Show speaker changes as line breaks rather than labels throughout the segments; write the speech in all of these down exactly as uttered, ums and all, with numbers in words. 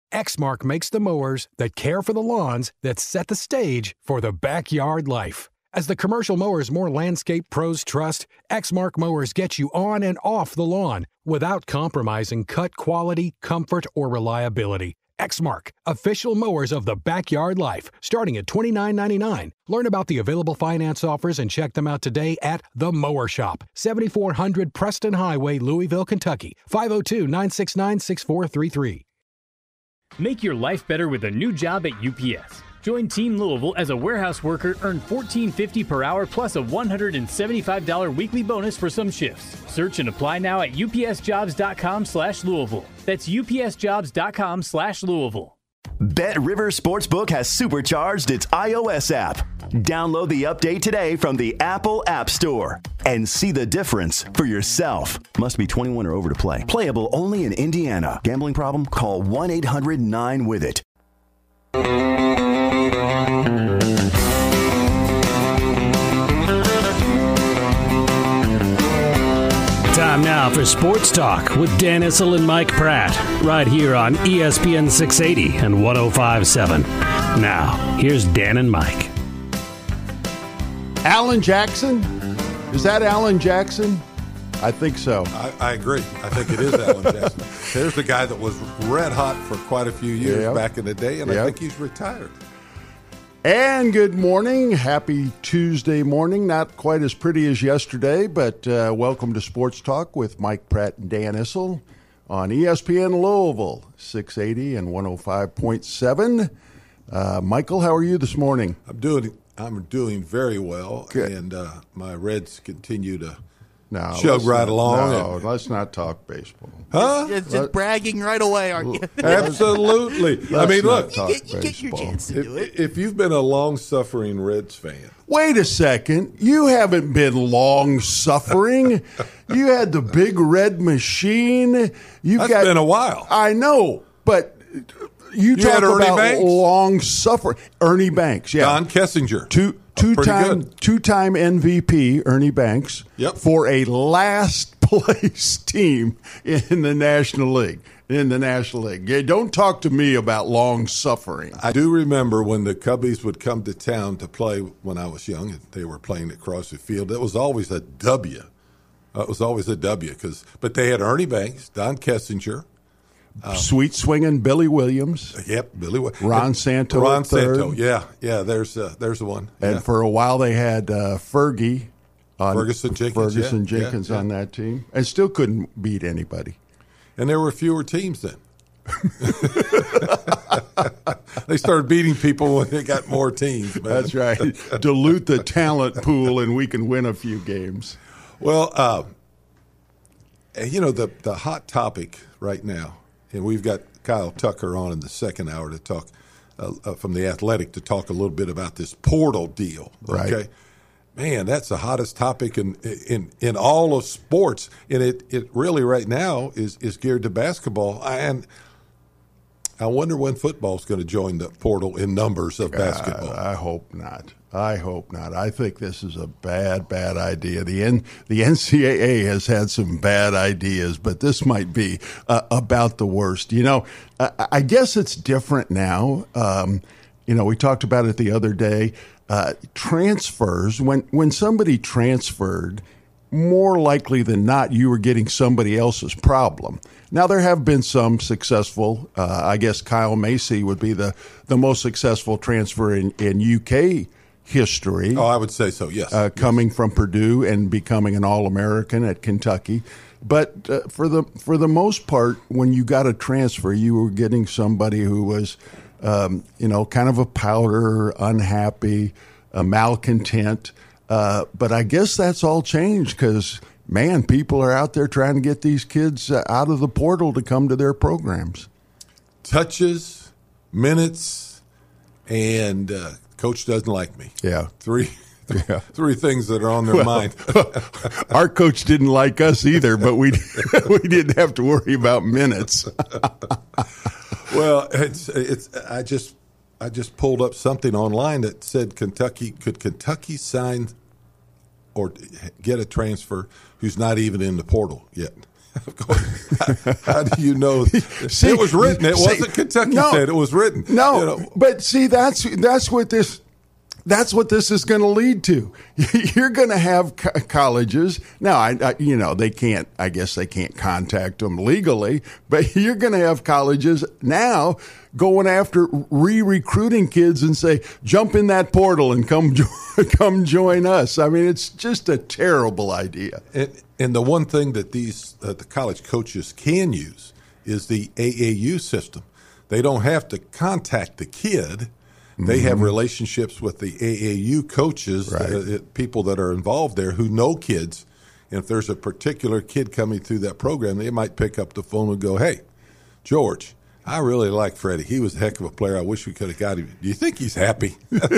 Exmark makes the mowers that care for the lawns that set the stage for the backyard life. As the commercial mowers more landscape pros trust, Exmark mowers get you on and off the lawn without compromising cut quality, comfort, or reliability. Exmark, official mowers of the backyard life, starting at twenty-nine ninety-nine. Learn about the available finance offers and check them out today at The Mower Shop, seventy-four hundred Preston Highway, Louisville, Kentucky, five oh two, nine six nine, six four three three.
Make your life better with a new job at U P S. Join Team Louisville as a warehouse worker, earn fourteen fifty per hour plus a one hundred seventy-five dollars weekly bonus for some shifts. Search and apply now at upsjobs.com slash Louisville. That's upsjobs.com slash Louisville.
Bet River Sportsbook has supercharged its iOS app. Download the update today from the Apple App Store and see the difference for yourself. Must be twenty-one or over to play. Playable only in Indiana. Gambling problem? Call one eight hundred nine with it.
Time now for Sports Talk with Dan Issel and Mike Pratt, right here on E S P N six eighty and one oh five point seven. Now, here's Dan and Mike.
Alan Jackson? Is that Alan Jackson? I think so.
I, I agree. I think it is Alan Jackson. There's the guy that was red hot for quite a few years yep. back in the day, and yep. I think he's retired.
And good morning. Happy Tuesday morning. Not quite as pretty as yesterday, but uh, welcome to Sports Talk with Mike Pratt and Dan Issel on E S P N Louisville, six eighty and one oh five point seven. Uh, Michael, how are you this morning?
I'm doing I'm doing very well,
Good.
and uh, my Reds continue to
no,
chug right
not,
along.
No,
and,
let's not talk baseball.
Huh?
It's just bragging right away, aren't you?
Absolutely.
Let's
I mean, look,
you get, you get your chance to
if,
do it.
if you've been a long-suffering Reds fan.
Wait a second. You haven't been long-suffering. You had the big red machine. You've
That's
got,
been a while.
I know, but you,
You
talk
had Ernie
about
Banks?
long-suffering. Ernie Banks, yeah.
Don Kessinger.
Two, two-time, two-time M V P, Ernie Banks,
Yep.
for a last-place team in the National League. In the National League. Yeah, don't talk to me about long-suffering.
I do remember when the Cubbies would come to town to play when I was young, and they were playing at Crosby Field. It was always a W. Uh, it was always a W. Cause, but they had Ernie Banks, Don Kessinger.
Um, Sweet swinging Billy Williams.
Yep, Billy Williams.
Ron Santo.
Ron
third.
Santo, yeah. Yeah, there's, uh, there's the one.
And
yeah.
for a while they had uh, Fergie. On,
Ferguson Jenkins.
Ferguson
yeah,
Jenkins
yeah, yeah.
on that team. And still couldn't beat anybody.
And there were fewer teams then. They started beating people when they got more teams. Man.
That's right. Dilute the talent pool, and we can win a few games.
Well, uh, you know, the, the hot topic right now, and we've got Kyle Tucker on in the second hour to talk uh, uh, from The Athletic to talk a little bit about this portal deal. Okay.
Right.
Man, that's the hottest topic in in, in all of sports, and it, it really right now is, is geared to basketball. And I wonder when football's going to join the portal in numbers of basketball.
I, I hope not. I hope not. I think this is a bad, bad idea. The N, the N C double A has had some bad ideas, but this might be uh, about the worst. You know, I, I guess it's different now. Um, you know, we talked about it the other day. Uh, transfers, when, when somebody transferred, more likely than not, you were getting somebody else's problem. Now, there have been some successful. Uh, I guess Kyle Macy would be the, the most successful transfer in, in U K history.
Oh, I would say so, yes.
Uh,
yes.
Coming from Purdue and becoming an All-American at Kentucky. But uh, for the for the most part, when you got a transfer, you were getting somebody who was, um, you know, kind of a powder, unhappy, a malcontent. Uh, but I guess that's all changed because, man, people are out there trying to get these kids uh, out of the portal to come to their programs.
Touches, minutes, and uh, coach doesn't like me.
Yeah.
Three
yeah.
three things that are on their
well,
mind.
Our coach didn't like us either, but we we didn't have to worry about minutes.
Well, it's it's I just I just pulled up something online that said Kentucky could Kentucky sign or get a transfer who's not even in the portal yet. Of course. How, how do you know?
See,
it was written. It
see,
wasn't Kentucky
no,
said. It was written.
No,
you know.
but see, that's that's what this that's what this is going to lead to. You're going to have co- colleges now. I, I, you know, they can't. I guess they can't contact them legally, but you're going to have colleges now going after re-recruiting kids and say, "Jump in that portal and come jo- come join us." I mean, it's just a terrible idea.
And, and the one thing that these uh, the college coaches can use is the A A U system. They don't have to contact the kid. They have relationships with the A A U coaches,
Right.
uh, people that are involved there who know kids. And if there's a particular kid coming through that program, they might pick up the phone and go, "Hey, George, I really like Freddie. He was a heck of a player. I wish we could have got him. Do you think he's happy?"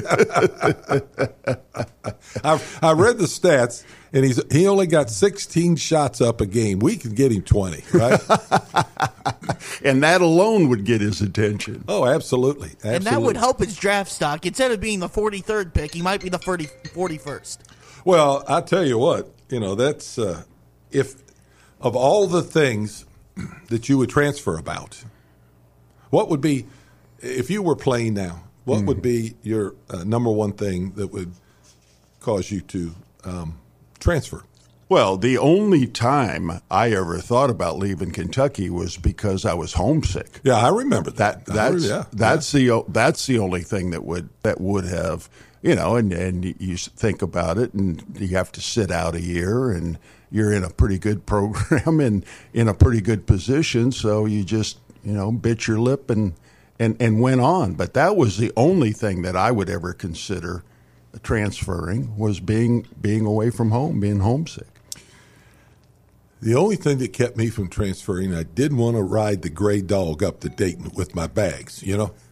I, I read the stats, and he's he only got sixteen shots up a game. We can get him twenty, right?
And that alone would get his attention.
Oh, absolutely. absolutely.
And that would help his draft stock. Instead of being the forty-third pick, he might be the forty-first.
Well, I tell you what, you know, that's uh, if of all the things that you would transfer about, what would be, if you were playing now, what mm. would be your uh, number one thing that would cause you to um, transfer?
Well, the only time I ever thought about leaving Kentucky was because I was homesick.
Yeah, I remember that.
That that's
yeah,
that's
yeah.
the that's the only thing that would that would have, you know, and and you think about it, and you have to sit out a year, and you're in a pretty good program and in a pretty good position, so you just, you know, bit your lip and and and went on. But that was the only thing that I would ever consider transferring, was being being away from home, being homesick.
The only thing that kept me from transferring, I didn't want to ride the gray dog up to Dayton with my bags, you know?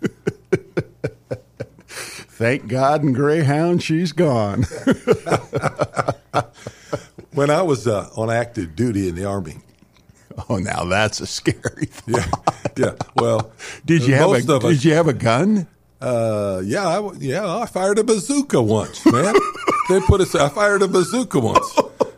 Thank God in Greyhound she's gone.
When I was uh, on active duty in the Army.
Oh, now that's a scary thought.
Yeah, yeah. Well,
did you have a
us,
did you have a gun?
Uh, yeah, I, yeah. I fired a bazooka once, man. They put us. I fired a bazooka once.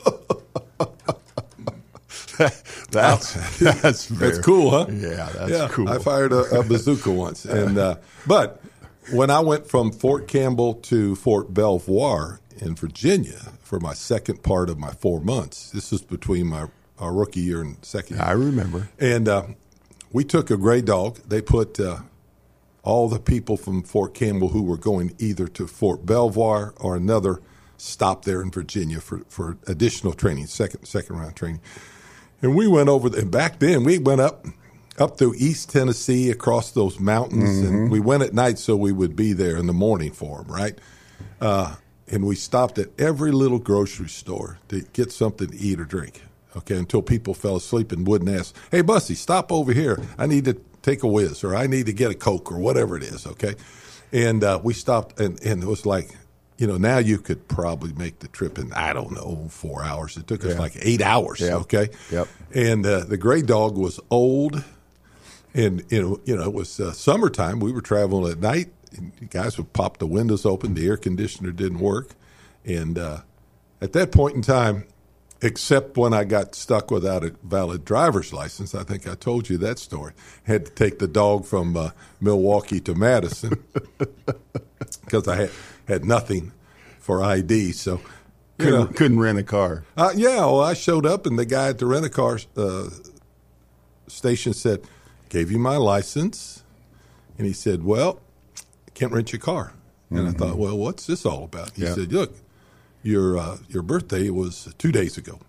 That's that's very,
that's cool, huh?
Yeah, that's
yeah,
cool.
I fired a, a bazooka once, and uh, but when I went from Fort Campbell to Fort Belvoir in Virginia for my second part of my four months, this was between my our rookie year and second year.
I remember,
and uh, we took a gray dog. They put uh, all the people from Fort Campbell who were going either to Fort Belvoir or another stop there in Virginia for, for additional training, second second round training. And we went over, and back then we went up up through East Tennessee across those mountains, mm-hmm. and we went at night so we would be there in the morning for them, right? Uh, and we stopped at every little grocery store to get something to eat or drink, okay, until people fell asleep and wouldn't ask, "Hey, Bussy, stop over here. I need to take a whiz, or I need to get a Coke," or whatever it is, okay? And uh, we stopped, and, and it was like, you know, now you could probably make the trip in, I don't know, four hours. It took us
yeah.
like eight hours,
yep.
okay?
Yep.
And uh, the gray dog was old, and, you know, you know it was uh, summertime. We were traveling at night, and you guys would pop the windows open. The air conditioner didn't work. And uh, at that point in time, except when I got stuck without a valid driver's license, I think I told you that story, had to take the dog from uh, Milwaukee to Madison because I had – had nothing for I D, so
couldn't,
know,
couldn't rent a car.
Uh, yeah, well, I showed up, and the guy at the rent-a-car uh, station said, "Gave you my license," and he said, "Well, I can't rent your car." And mm-hmm. I thought, well, what's this all about? He
yeah.
said, "Look, your uh, your birthday was two days ago,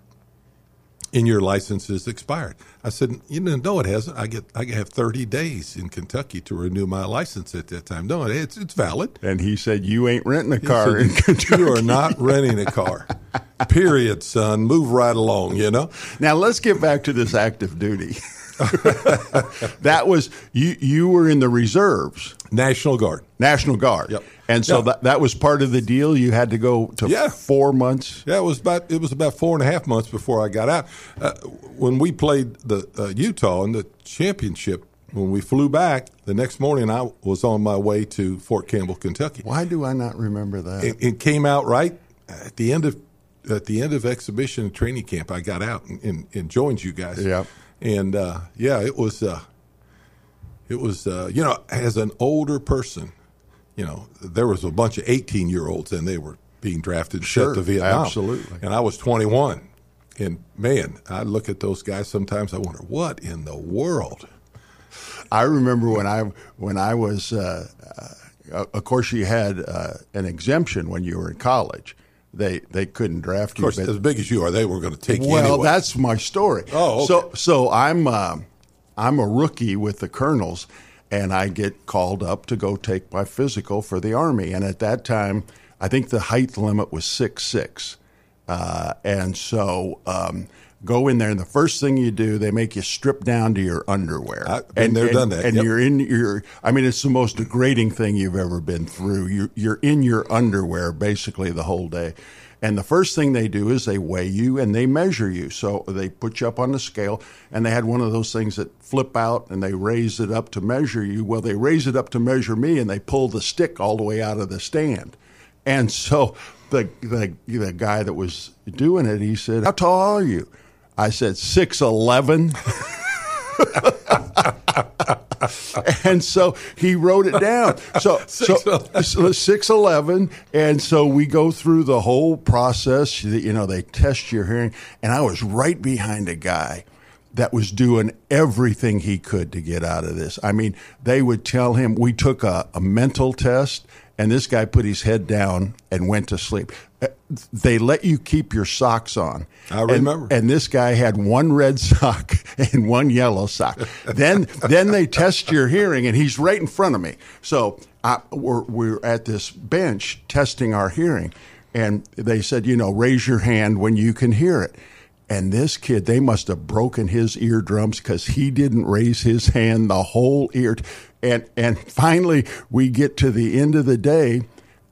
and your license is expired." I said, "You know, no, it hasn't. I get I have thirty days in Kentucky to renew my license at that time. No, it's it's valid."
And he said, "You ain't renting a car
said,
in Kentucky.
You are not renting a car. Period, son. Move right along, you know?"
Now, let's get back to this active duty. That was, you you were in the reserves.
National Guard.
National Guard.
Yep.
And so
yeah.
that, that was part of the deal? You had to go to
yeah.
four months?
Yeah, it was about it was about four and a half months before I got out. Uh, when we played the uh, Utah in the championship, when we flew back, the next morning I was on my way to Fort Campbell, Kentucky.
Why do I not remember that?
It, it came out right at the end of at the end of exhibition and training camp, I got out and, and, and joined you guys.
Yeah.
And, uh, yeah, it was, uh, it was uh, you know, as an older person, you know, there was a bunch of eighteen-year-olds, and they were being drafted
Sure,
to Vietnam.
absolutely.
And I was twenty-one. And, man, I look at those guys sometimes, I wonder, what in the world?
I remember when I when I was, uh, uh, of course, you had uh, an exemption when you were in college. They they couldn't draft
Of course,
you. But,
as big as you are, they were going to take you
well,
anyway.
that's my story.
Oh, okay.
so so I'm uh, I'm a rookie with the Colonels, and I get called up to go take my physical for the Army. And at that time, I think the height limit was six six. Uh, and so um, go in there, and the first thing you do, they make you strip down to your underwear.
I've been
and
there,
and,
done that.
And
Yep.
you're in your, I mean, it's the most degrading thing you've ever been through. You're, you're in your underwear basically the whole day. And the first thing they do is they weigh you and they measure you. So they put you up on the scale, and they had one of those things that flip out and they raise it up to measure you. Well, they raise it up to measure me, and they pull the stick all the way out of the stand. And so the the the guy that was doing it, he said, "How tall are you?" I said, six eleven. And so he wrote it down. So so six eleven, and so we go through the whole process. You know, they test your hearing, and I was right behind a guy that was doing everything he could to get out of this. I mean, they would tell him, we took a, a mental test, and this guy put his head down and went to sleep. They let you keep your socks on.
I remember.
And, and this guy had one red sock and one yellow sock. then then they test your hearing, and he's right in front of me. So I, we're, we're at this bench testing our hearing, and they said, you know, raise your hand when you can hear it. And this kid, they must have broken his eardrums because he didn't raise his hand the whole ear. And and finally, we get to the end of the day,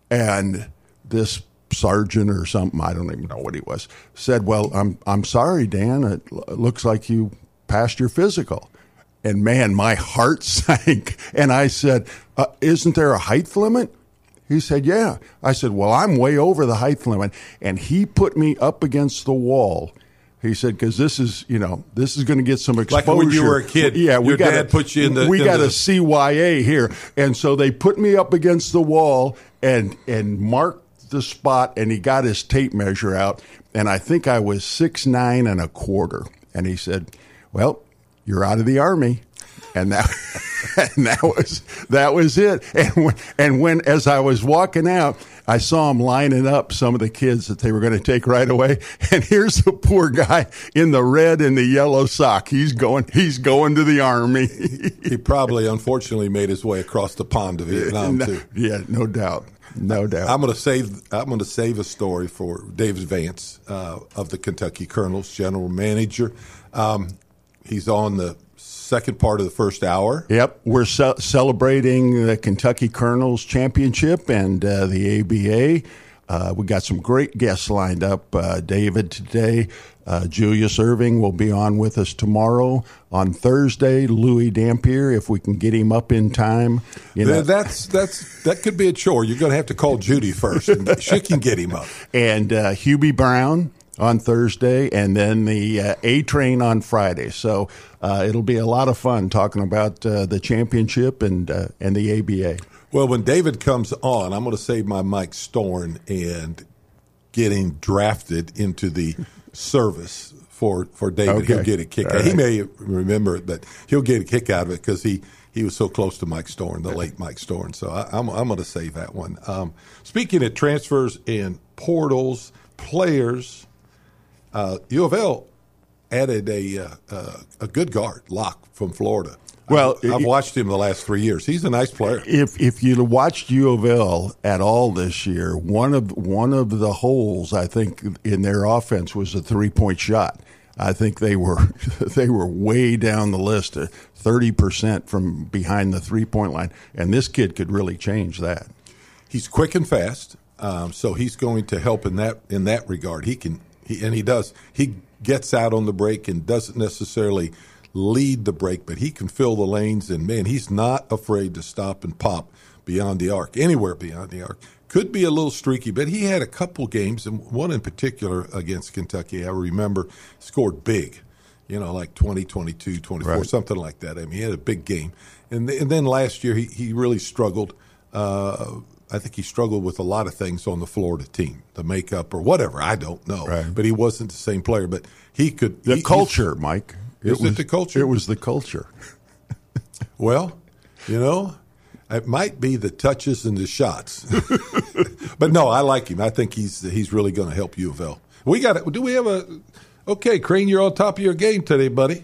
and this sergeant or something, I don't even know what he was, said, well, I'm I'm sorry, Dan, it l- looks like you passed your physical. And man, my heart sank. And I said, uh, isn't there a height limit? He said, yeah. I said, well, I'm way over the height limit. And he put me up against the wall. He said, because this is, you know, this is going to get some exposure.
Like when you were a kid,
yeah, we
your
got
dad put you in the-
we
in
got
the-
a C Y A here. And so they put me up against the wall and and marked the spot, and he got his tape measure out, and I think I was six nine and a quarter. And he said, well, you're out of the Army. And that, and that was that was it. And when, and when, as I was walking out, I saw them lining up some of the kids that they were going to take right away. And here's the poor guy in the red and the yellow sock. He's going. He's going to the Army.
He probably, unfortunately, made his way across the pond to Vietnam
no,
too.
Yeah, no doubt, no doubt.
I'm going to save. I'm going to save a story for David Vance uh, of the Kentucky Colonels, general manager. Um, he's on the second part of the first hour.
Yep, we're ce- celebrating the Kentucky Colonels Championship and uh, the A B A. Uh, we got some great guests lined up. Uh, David today, uh, Julius Irving will be on with us tomorrow. On Thursday, Louis Dampier, if we can get him up in time. You know.
That's that's that could be a chore. You're going to have to call Judy first. And she can get him up.
And uh, Hubie Brown on Thursday, and then the uh, A Train on Friday. So uh, it'll be a lot of fun talking about uh, the championship and uh, and the A B A.
Well, when David comes on, I'm going to save my Mike Storn and getting drafted into the service for, for David.
Okay.
He'll get a kick
All
out.
right.
He may remember it, but he'll get a kick out of it because he, he was so close to Mike Storn, the late Mike Storn. So I, I'm, I'm going to save that one. Um, speaking of transfers and portals, players, uh, U of L added a uh, uh, a good guard, Locke, from Florida.
Well,
I've, I've watched him the last three years. He's a nice player.
If if you watched U of L at all this year, one of one of the holes I think in their offense was a three point shot. I think they were they were way down the list, uh, thirty percent from behind the three point line, and this kid could really change that.
He's quick and fast, um, so he's going to help in that in that regard. He can, he, and he does. He gets out on the break and doesn't necessarily lead the break, but he can fill the lanes. And man, he's not afraid to stop and pop beyond the arc, anywhere beyond the arc. could be a little streaky, but he had a couple games, and one in particular against Kentucky, I remember, scored big, you know, like twenty, twenty-two, twenty-four, right. something like that. I mean, he had a big game. And, th- and then last year he, he really struggled. Uh, I think he struggled with a lot of things on the Florida team, the makeup or whatever. I don't know.
Right.
But he wasn't the same player. But he could.
The
he,
culture, Mike.
It was it the culture?
It was the culture.
Well, you know, it might be the touches and the shots. But no, I like him. I think he's he's really going to help U of L. We got. Do we have a? Okay, Crane, you're on top of your game today, buddy.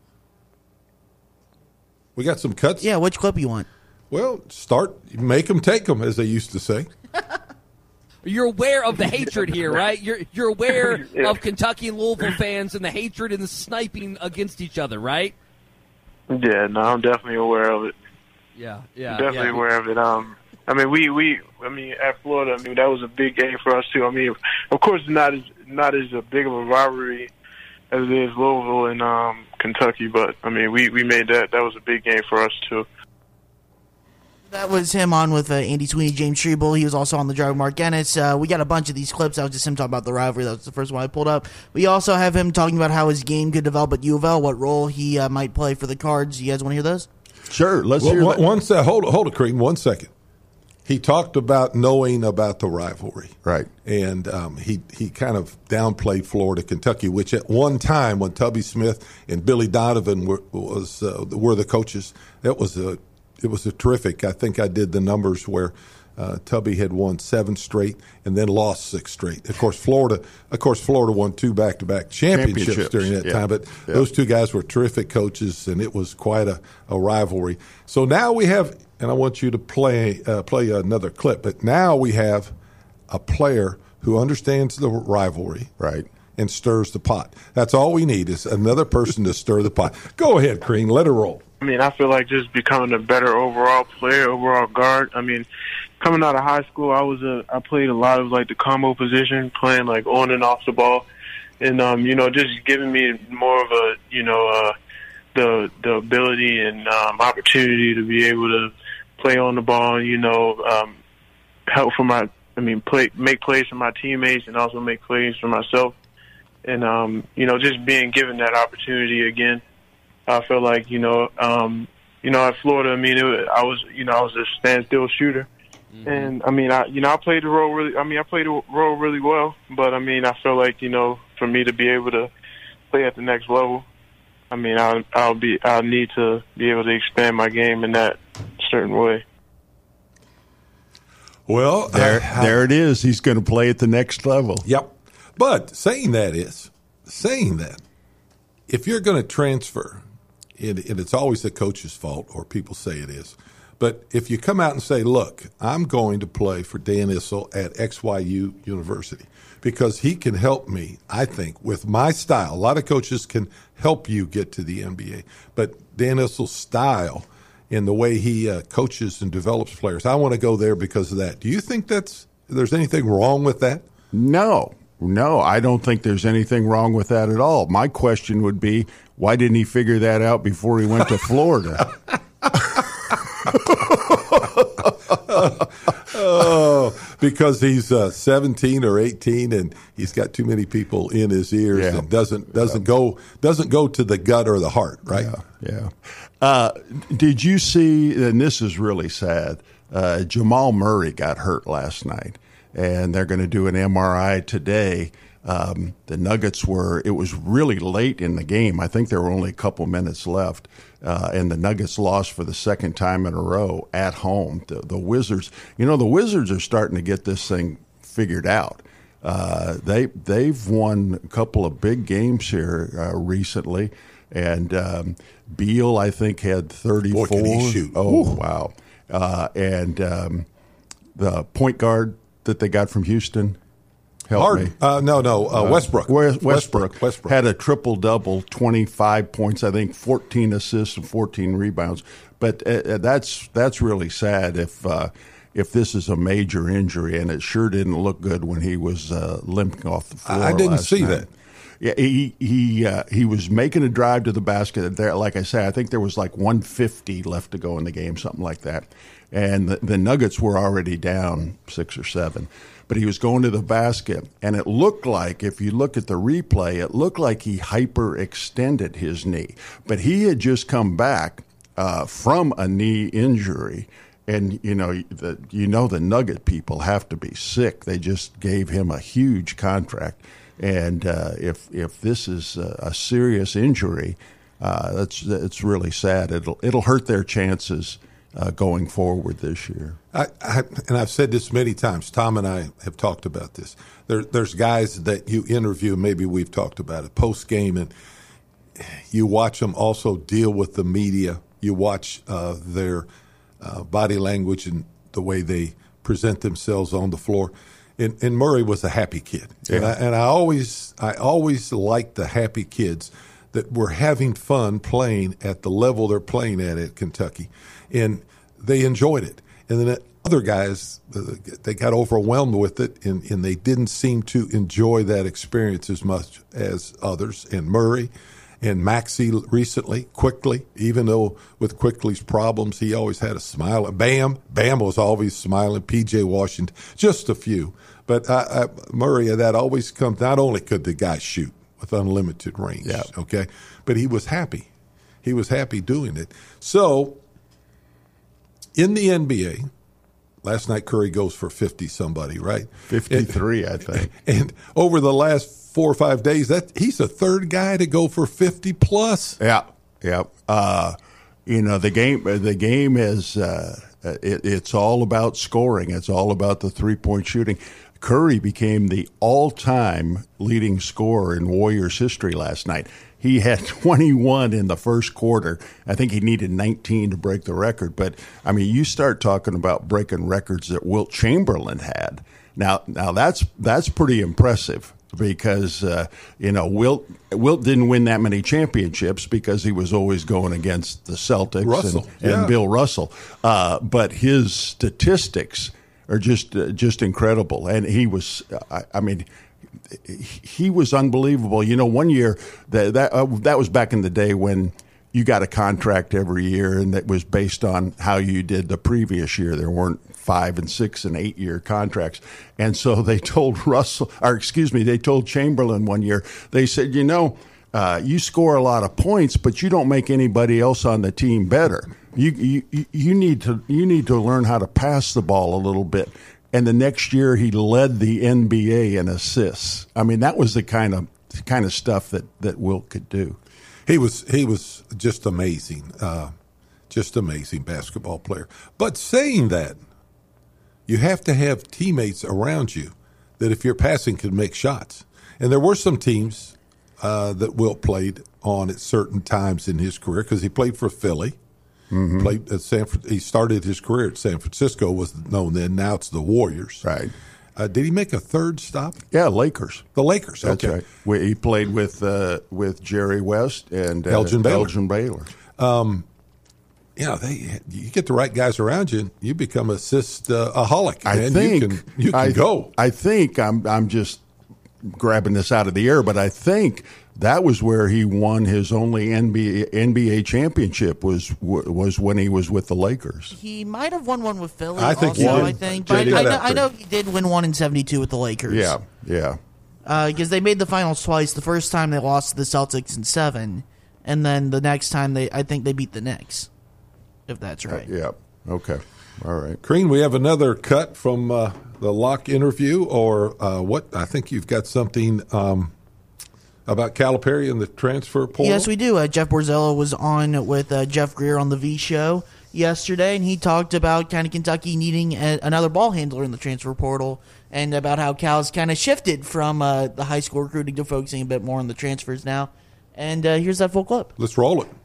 We got some cuts.
Yeah, which clip you want?
Well, start, make them take them, as they used to say.
You're aware of the hatred here, right? You're you're aware yeah. of Kentucky and Louisville fans and the hatred and the sniping against each other, right?
Yeah, no, I'm definitely aware of it.
Yeah, yeah,
definitely
yeah.
aware of it. Um, I mean, we, we, I mean, at Florida, I mean, that was a big game for us too. I mean, of course, not as not as a big of a rivalry as it is Louisville and um, Kentucky, but I mean, we, we made that that was a big game for us too.
That was him on with uh, Andy Sweeney, James Shriebel. He was also on the drive with Mark Ennis. Uh, we got a bunch of these clips. That was just him talking about the rivalry. That was the first one I pulled up. We also have him talking about how his game could develop at U of L, what role he uh, might play for the Cards. You guys want to hear those?
Sure. Let's
well,
hear
one,
that.
One sec, hold, hold it, Crean. One second. He talked about knowing about the rivalry.
Right.
And um, he, he kind of downplayed Florida, Kentucky, which at one time when Tubby Smith and Billy Donovan were, was, uh, were the coaches, that was a It was a terrific. I think I did the numbers where uh, Tubby had won seven straight and then lost six straight. Of course, Florida. Of course, Florida won two back-to-back championships, championships. during that
yeah.
time. But
yeah.
those two guys were terrific coaches, and it was quite a, a rivalry. So now we have, and I want you to play uh, play another clip. But now we have a player who understands the rivalry,
right,
and stirs the pot. That's all we need is another person to stir the pot. Go ahead, Crean. Let her roll.
I mean, I feel like just becoming a better overall player, overall guard. I mean, coming out of high school, I was a I played a lot of like the combo position, playing like on and off the ball, and um, you know, just giving me more of a you know uh, the the ability and um, opportunity to be able to play on the ball. You know, um, help for my I mean, play make plays for my teammates and also make plays for myself, and um, you know, just being given that opportunity again. I feel like, you know, um, you know, at Florida, I mean, it, I was, you know, I was a standstill shooter. Mm-hmm. And, I mean, I, you know, I played the role really, I mean, I played the role really well. But, I mean, I feel like, you know, for me to be able to play at the next level, I mean, I'll, I'll be, I'll need to be able to expand my game in that certain way.
Well,
there,
I, I,
there it is. He's going to play at the next level.
Yep. But saying that is, saying that, if you're going to transfer, and it's always the coach's fault, or people say it is. But if you come out and say, look, I'm going to play for Dan Issel at X Y U University because he can help me, I think, with my style. A lot of coaches can help you get to the N B A. But Dan Issel's style and the way he uh, coaches and develops players, I want to go there because of that. Do you think that's there's anything wrong with that?
No. No, I don't think there's anything wrong with that at all. My question would be, why didn't he figure that out before he went to Florida?
Oh, because he's uh, seventeen or eighteen, and he's got too many people in his ears,
yeah.
and doesn't doesn't go doesn't go to the gut or the heart, right?
Yeah. yeah. Uh, did you see? And this is really sad. Uh, Jamal Murray got hurt last night. And they're going to do an M R I today. Um, the Nuggets were, it was really late in the game. I think there were only a couple minutes left. Uh, and the Nuggets lost for the second time in a row at home. The, the Wizards, you know, the Wizards are starting to get this thing figured out. Uh, they, they've won a couple of big games here uh, recently. And um, Beal, I think, had thirty-four.
Boy, can he shoot.
Oh, wow. Uh, and um, the point guard that they got from Houston, help
Harden.
me.
Uh, no, no, uh, Westbrook.
Uh, Westbrook.
Westbrook. Westbrook
had a triple-double, twenty-five points, I think, fourteen assists and fourteen rebounds. But uh, that's that's really sad if uh, if this is a major injury, and it sure didn't look good when he was uh, limping off the floor.
I didn't
last
see
night.
that.
yeah, he he uh, he was making a drive to the basket. There, like I said, I think there was like one fifty left to go in the game, something like that. And the, the Nuggets were already down six or seven. But he was going to the basket, and it looked like, if you look at the replay, it looked like he hyperextended his knee. But he had just come back uh, from a knee injury. And, you know, the, you know the Nugget people have to be sick. They just gave him a huge contract. And uh, if if this is a, a serious injury, uh, that's it's really sad. It'll it'll hurt their chances uh, going forward this year.
I, I, and I've said this many times. Tom and I have talked about this. There, there's guys that you interview, maybe we've talked about it, post-game, and you watch them also deal with the media. You watch uh, their uh, body language and the way they present themselves on the floor. And, and Murray was a happy kid.
Yeah.
And, I, and I always I always liked the happy kids that were having fun playing at the level they're playing at at Kentucky. And they enjoyed it. And then other guys, they got overwhelmed with it, and, and they didn't seem to enjoy that experience as much as others. And Murray and Maxey recently, Quickly, even though with Quickly's problems, he always had a smile. Bam, Bam was always smiling. P J Washington, just a few. But I, I, Murray, that always comes, not only could the guy shoot with unlimited range,
yeah.
okay, but he was happy. He was happy doing it. So in the N B A, last night Curry goes for fifty somebody, right?
fifty-three,
and,
I think.
And over the last four or five days, that he's the third guy to go for fifty plus.
Yeah, yeah. Uh, you know, the game. The game is. Uh, it, it's all about scoring. It's all about the three-point shooting. Curry became the all-time leading scorer in Warriors history last night. He had twenty-one in the first quarter. I think he needed nineteen to break the record. But, I mean, you start talking about breaking records that Wilt Chamberlain had. Now, now that's that's pretty impressive because, uh, you know, Wilt, Wilt didn't win that many championships because he was always going against the Celtics
Russell,
and,
yeah.
and Bill Russell. Uh, but his statistics are just uh, just incredible. And he was, I, I mean – he was unbelievable. You know, one year that that, uh, that was back in the day when you got a contract every year, and that was based on how you did the previous year. There weren't five and six and eight year contracts, and so they told Russell, or excuse me, they told Chamberlain one year. They said, you know, uh, you score a lot of points, but you don't make anybody else on the team better. You you you need to you need to learn how to pass the ball a little bit. And the next year, he led the N B A in assists. I mean, that was the kind of kind of stuff that, that Wilt could do.
He was he was just amazing, uh, just amazing basketball player. But saying that, you have to have teammates around you that, if you're passing, can make shots. And there were some teams uh, that Wilt played on at certain times in his career because he played for Philly. Mm-hmm. Played at San. He started his career at San Francisco, was known then. Now it's the Warriors.
Right.
Uh, did he make a third stop?
Yeah, Lakers.
The Lakers.
That's
okay.
right. He played with uh, with Jerry West and uh,
Elgin Baylor.
Elgin Baylor.
Um, yeah, they. You get the right guys around you, you become assist uh, a holic.
I
man.
think
you can, you can
I,
go.
I think I'm I'm just grabbing this out of the air, but I think that was where he won his only N B A, N B A championship was was when he was with the Lakers.
He might have won one with Philly.
I think
also,
he did.
I think,
J D
but I, I, know,
Laffer.
I know he did win one in seventy-two with the Lakers.
Yeah, yeah.
Because uh, they made the finals twice. The first time they lost to the Celtics in seven, and then the next time they, I think they beat the Knicks, if that's right.
Uh, yeah. Okay. All right.
Crean, we have another cut from uh, the Locke interview, or uh, what? I think you've got something. Um, About Calipari and the transfer portal?
Yes, we do. Uh, Jeff Borzello was on with uh, Jeff Greer on the V Show yesterday, and he talked about kind of Kentucky needing a, another ball handler in the transfer portal, and about how Cal's kind of shifted from uh, the high school recruiting to focusing a bit more on the transfers now. And uh, here's that full clip.
Let's roll it.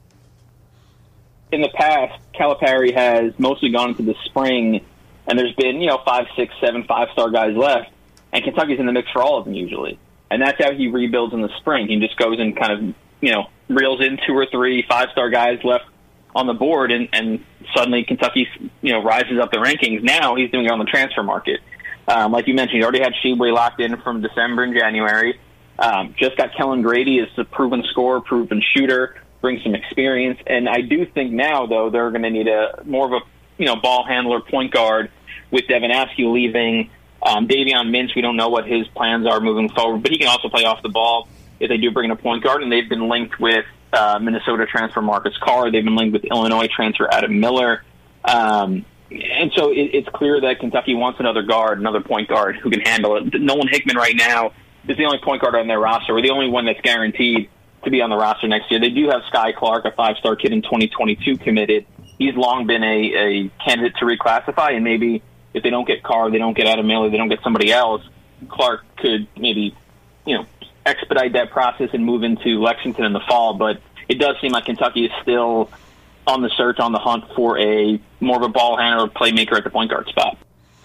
In the past, Calipari has mostly gone into the spring, and there's been, you know, five, six, seven five-star guys left, and Kentucky's in the mix for all of them usually. And that's how he rebuilds in the spring. He just goes and kind of, you know, reels in two or three five-star guys left on the board, and, and suddenly Kentucky, you know, rises up the rankings. Now he's doing it on the transfer market. Um, like you mentioned, he already had Sheboy locked in from December and January. Um, just got Kellen Grady as a proven scorer, proven shooter, brings some experience. And I do think now, though, they're going to need a more of a you know ball handler, point guard, with Devin Askew leaving. Um, Davion Mintz, we don't know what his plans are moving forward, but he can also play off the ball if they do bring in a point guard. And they've been linked with uh, Minnesota transfer Marcus Carr. They've been linked with Illinois transfer Adam Miller. Um, and so it, it's clear that Kentucky wants another guard, another point guard who can handle it. Nolan Hickman right now is the only point guard on their roster, or the only one that's guaranteed to be on the roster next year. They do have Sky Clark, a five-star kid in twenty twenty-two, committed. He's long been a, a candidate to reclassify, and maybe if they don't get Carr, they don't get Adam Miller, they don't get somebody else, Clark could maybe, you know, expedite that process and move into Lexington in the fall. But it does seem like Kentucky is still on the search, on the hunt for a more of a ball handler, playmaker at the point guard spot.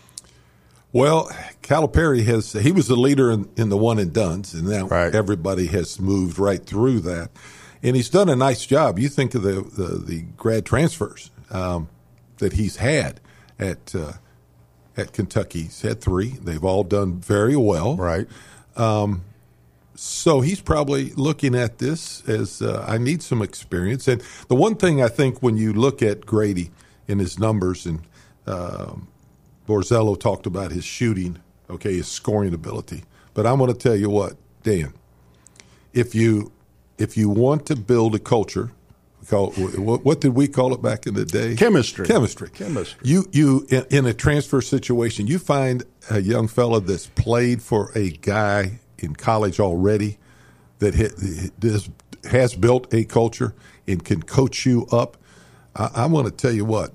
Well, Calipari has, he was the leader in, in the one and dones, and now right. everybody has moved right through that. And he's done a nice job. You think of the, the, the grad transfers um, that he's had at uh, at Kentucky. He's had three. They've all done very well.
Right.
Um, so he's probably looking at this as uh, I need some experience. And the one thing I think when you look at Grady and his numbers, and um, Borzello talked about his shooting, okay, his scoring ability. But I'm going to tell you what, Dan, if you if you want to build a culture, call what, what did we call it back in the day?
Chemistry.
Chemistry.
Chemistry.
You you in, in a transfer situation, you find a young fella that's played for a guy in college already that has, has built a culture and can coach you up. I, I want to tell you what,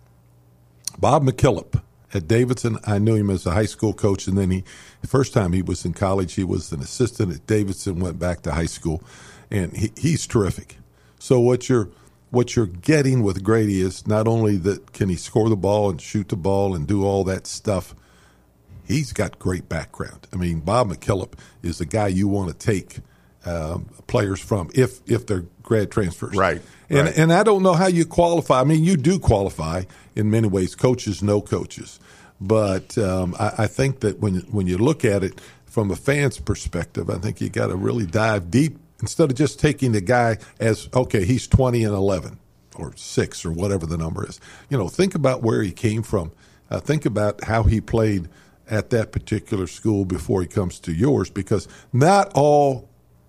Bob McKillop at Davidson, I knew him as a high school coach, and then he, the first time he was in college, he was an assistant at Davidson, went back to high school, and he, he's terrific. So what you're what you're getting with Grady is not only that can he score the ball and shoot the ball and do all that stuff, he's got great background. I mean, Bob McKillop is the guy you want to take um, players from if if they're grad transfers.
Right.
And
right.
and I don't know how you qualify. I mean, you do qualify in many ways. Coaches know coaches. But um, I, I think that when when you look at it from a fan's perspective, I think you got to really dive deep instead of just taking the guy as, okay, he's twenty and eleven or six or whatever the number is. You know, think about where he came from. Uh, think about how he played at that particular school before he comes to yours, because not all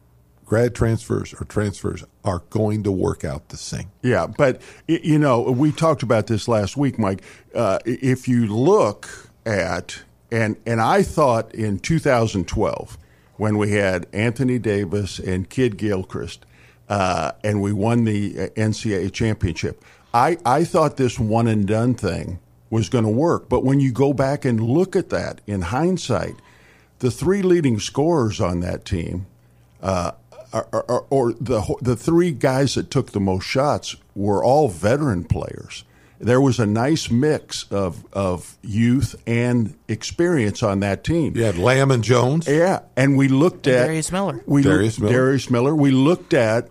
grad transfers or transfers are going to work out the same.
Yeah, but, you know, we talked about this last week, Mike. Uh, if you look at, and and I thought in two thousand twelve, when we had Anthony Davis and Kid Gilchrist, uh, and we won the N C double A championship, I, I thought this one-and-done thing was going to work. But when you go back and look at that in hindsight, the three leading scorers on that team, uh, Or, or, or the the three guys that took the most shots were all veteran players. There was a nice mix of of youth and experience on that team.
You had Lamb and Jones.
Yeah, and we looked
and
at
Darius Miller.
We
Darius
looked,
Miller.
Darius Miller. We looked at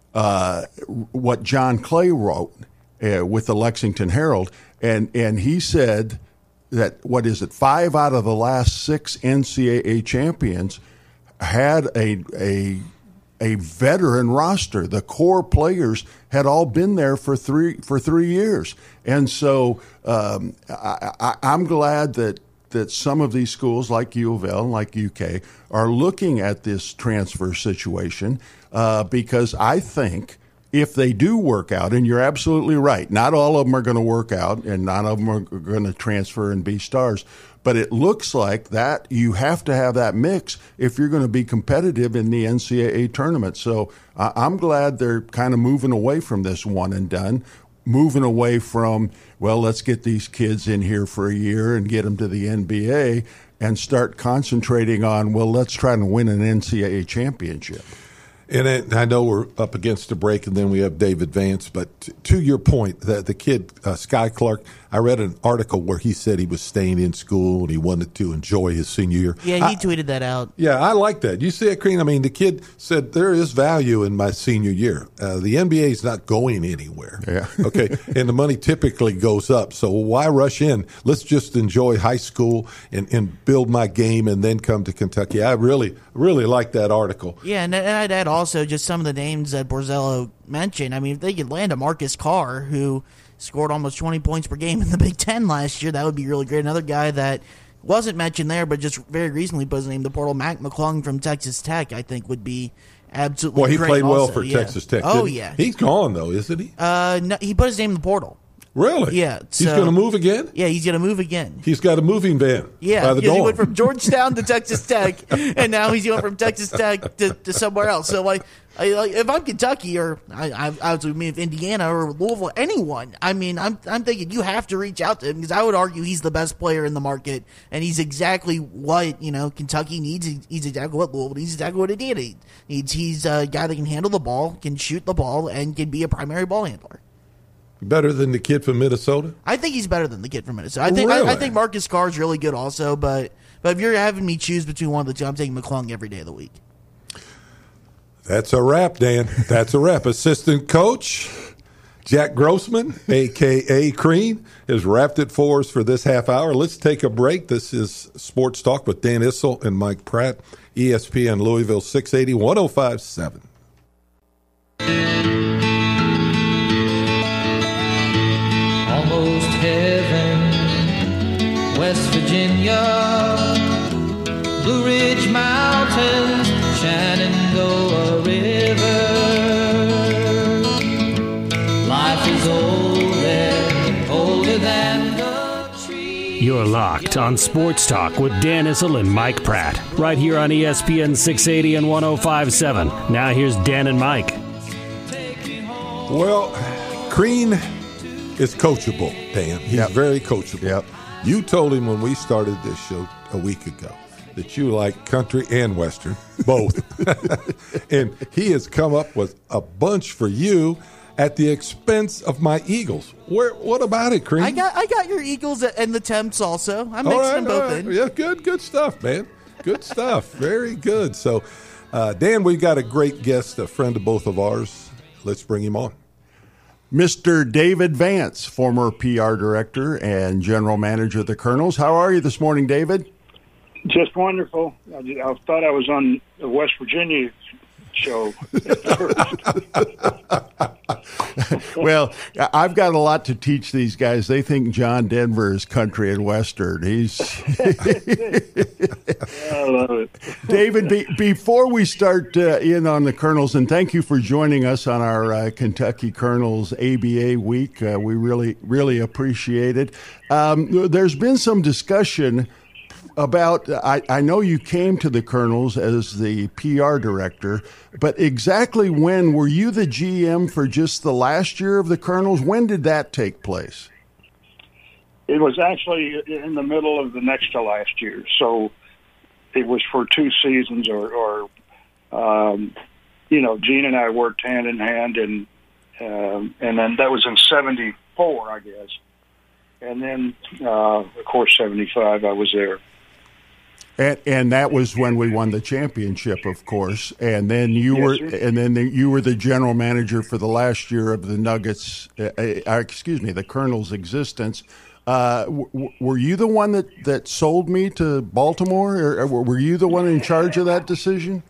uh, what John Clay wrote uh, with the Lexington Herald, and and he said that, what is it? Five out of the last six N C double A champions had a a a veteran roster. The core players had all been there for three for three years, and so um, I, I, I'm glad that that some of these schools, like U of L and like U K, are looking at this transfer situation uh, because I think if they do work out, and you're absolutely right, not all of them are going to work out, and none of them are going to transfer and be stars. But it looks like that you have to have that mix if you're going to be competitive in the N C double A tournament. So uh, I'm glad they're kind of moving away from this one and done, moving away from, well, let's get these kids in here for a year and get them to the N B A, and start concentrating on, well, let's try to win an N C double A championship.
And it, I know we're up against the break, and then we have David Vance. But t- to your point, the, the kid, uh, Sky Clark, I read an article where he said he was staying in school and he wanted to enjoy his senior year.
Yeah, he
I,
tweeted that out.
Yeah, I like that. You see it, Crean? I mean, the kid said there is value in my senior year. Uh, the N B A is not going anywhere.
Yeah.
Okay, and the money typically goes up. So why rush in? Let's just enjoy high school and, and build my game and then come to Kentucky. I really, really like that article.
Yeah, and, and I'd add also just some of the names that Borzello mentioned. I mean, if they could land a Marcus Carr, who scored almost twenty points per game in the Big Ten last year, that would be really great. Another guy that wasn't mentioned there, but just very recently put his name in the portal, Mac McClung from Texas Tech, I think would be absolutely
Well, he
great
played well
also.
for
yeah.
Texas Tech.
Oh,
didn't he?
yeah.
He's gone, though, isn't he?
Uh, no, he put his name in the portal.
Really?
Yeah.
He's
so-
going to move again?
Yeah, he's going to move again.
He's got a moving van.
Yeah,
by the
because he
dorm.
went from Georgetown to Texas Tech, and now he's going from Texas Tech to, to somewhere else. So, like, I, like, if I'm Kentucky or I, I, I was mean, if Indiana or Louisville, anyone, I mean, I'm I'm thinking you have to reach out to him because I would argue he's the best player in the market, and he's exactly what you know Kentucky needs. He's exactly what Louisville needs. Exactly what Indiana needs. He's a guy that can handle the ball, can shoot the ball, and can be a primary ball handler.
Better than the kid from Minnesota?
I think he's better than the kid from Minnesota. I think
Really?
I, I think Marcus Carr is really good also, but but if you're having me choose between one of the two, I'm taking McClung every day of the week.
That's a wrap, Dan. That's a wrap. Assistant coach Jack Grossman, a k a. Crean, has wrapped it for us for this half hour. Let's take a break. This is Sports Talk with Dan Issel and Mike Pratt, E S P N Louisville six eighty, one oh five point seven.
Almost heaven, West Virginia, Blue Ridge Mountains, Shenandoah River. Life is older, older than the tree.
You're locked on Sports Talk with Dan Issel and Mike Pratt, right here on E S P N six eighty and one oh five point seven. Now here's Dan and Mike.
Well, Crean is coachable, Dan. He's
Yep.
very coachable.
Yep.
You told him when we started this show a week ago that you like country and western, both. And he has come up with a bunch for you at the expense of my Eagles. Where? What about it, Crean?
I got I got your Eagles and the Temps also. I'm mixing
All right,
them both
all right.
in.
Yeah, good, good stuff, man. Good stuff. Very good. So, uh, Dan, we've got a great guest, a friend of both of ours. Let's bring him on.
Mister David Vance, former P R director and general manager of the Colonels. How are you this morning, David?
Just wonderful. I, did, I thought I was on the West Virginia show at first.
Well, I've got a lot to teach these guys. They think John Denver is country and western. He's
I love it.
David, be, before we start uh, in on the Colonels, and thank you for joining us on our uh, Kentucky Colonels A B A week. Uh, we really, really appreciate it. Um, there's been some discussion about, I, I know you came to the Colonels as the P R director, but exactly when? Were you the G M for just the last year of the Colonels? When did that take place?
It was actually in the middle of the next to last year, so it was for two seasons, or, or um, you know, Gene and I worked hand in hand, and um, and then that was in seventy-four, I guess, and then uh, of course seventy-five, I was there.
And, and that was when we won the championship, of course. And then you
Yes,
were,
sir.
and then the, you were the general manager for the last year of the Nuggets. Uh, uh, excuse me, the Colonel's existence. Uh, w- were you the one that, that sold me to Baltimore, or, or were you the one in charge of that decision?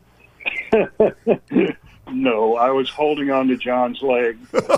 No, I was holding on to John's leg.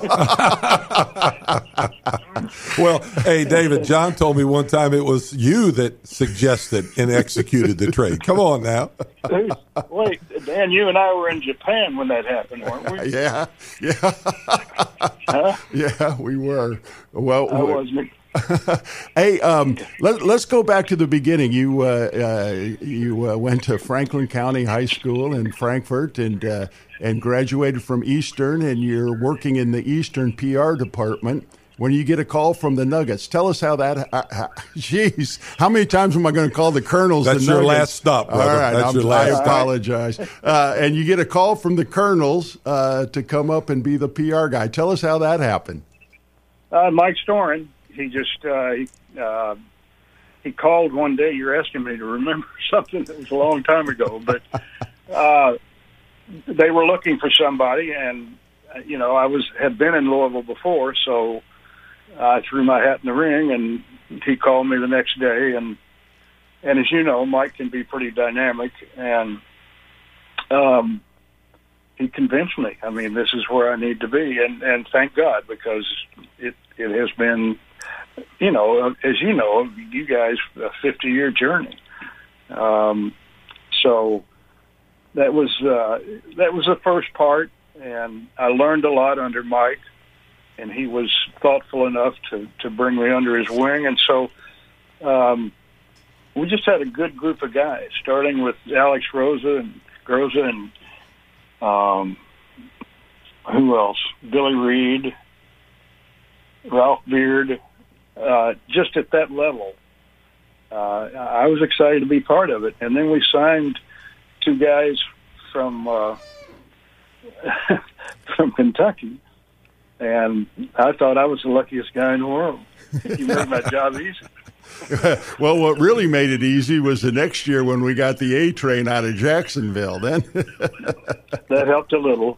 Well, hey, David, John told me one time it was you that suggested and executed the trade. Come on now.
Wait, Dan, you and I were in Japan when that happened, weren't we?
Yeah, yeah,
Huh?
yeah, we were. Well,
I wasn't.
Hey, um, let, let's go back to the beginning. You uh, uh, you uh, went to Franklin County High School in Frankfort and uh, and graduated from Eastern, and you're working in the Eastern P R department. when you get a call from the Nuggets. Tell us how that. Uh, how, geez, how many times am I going to call the Colonels?
That's
the
your
Nuggets?
last stop, brother.
All right,
That's
I'm,
your last
I apologize. Uh, and you get a call from the Colonels uh, to come up and be the P R guy. Tell us how that happened.
Uh, Mike Storin, he just uh, he, uh, he called one day. You're asking me to remember something that was a long time ago, but uh, they were looking for somebody, and you know I was had been in Louisville before, so I threw my hat in the ring, and he called me the next day, and and as you know, Mike can be pretty dynamic, and um, he convinced me. I mean, this is where I need to be, and and thank God, because it it has been, you know, as you know, you guys, a fifty-year journey. Um, so that was uh, that was the first part, and I learned a lot under Mike, and he was thoughtful enough to, to bring me under his wing, and so um, we just had a good group of guys, starting with Alex Rosa and Groza and um, who else? Billy Reed, Ralph Beard. Uh, just at that level, uh, I was excited to be part of it. And then we signed two guys from uh, from Kentucky, and I thought I was the luckiest guy in the world. He made my job easy.
Well, what really made it easy was the next year when we got the A train out of Jacksonville. Then
that helped a little.